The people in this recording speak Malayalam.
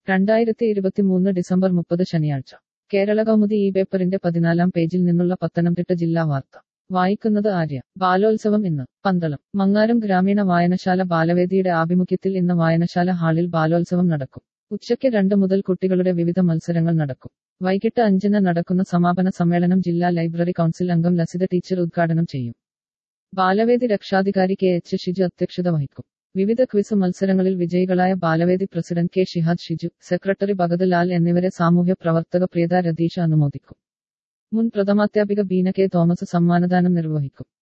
2023 ഡിസംബർ 30 ശനിയാഴ്ച കേരളകൗമുദി ഈ പേപ്പറിന്റെ 14-ാം പേജിൽ നിന്നുള്ള പത്തനംതിട്ട ജില്ലാ വാർത്ത വായിക്കുന്നത് ആര്യ. ബാലോത്സവം ഇന്ന്. പന്തളം മങ്ങാരം ഗ്രാമീണ വായനശാല ബാലവേദിയുടെ ആഭിമുഖ്യത്തിൽ ഇന്ന് വായനശാല ഹാളിൽ ബാലോത്സവം നടക്കും. ഉച്ചയ്ക്ക് 2 മുതൽ കുട്ടികളുടെ വിവിധ മത്സരങ്ങൾ നടക്കും. വൈകിട്ട് 5-ന് നടക്കുന്ന സമാപന സമ്മേളനം ജില്ലാ ലൈബ്രറി കൗൺസിൽ അംഗം ലസിത ടീച്ചർ ഉദ്ഘാടനം ചെയ്യും. ബാലവേദി രക്ഷാധികാരി കെ എച്ച് ഷിജു അധ്യക്ഷത വഹിക്കും. വിവിധ ക്വിസ് മത്സരങ്ങളിൽ വിജയികളായ Balavedi president K Shihad Shiju, secretary Bhagat Lal എന്നിവരെ സാമൂഹ്യ പ്രവർത്തക പ്രിയത രതീഷ അനുമോദിക്കും. മുൻ പ്രഥമാധ്യാപിക ബീന കെ തോമസ് സമ്മാനദാനം നിർവഹിക്കും.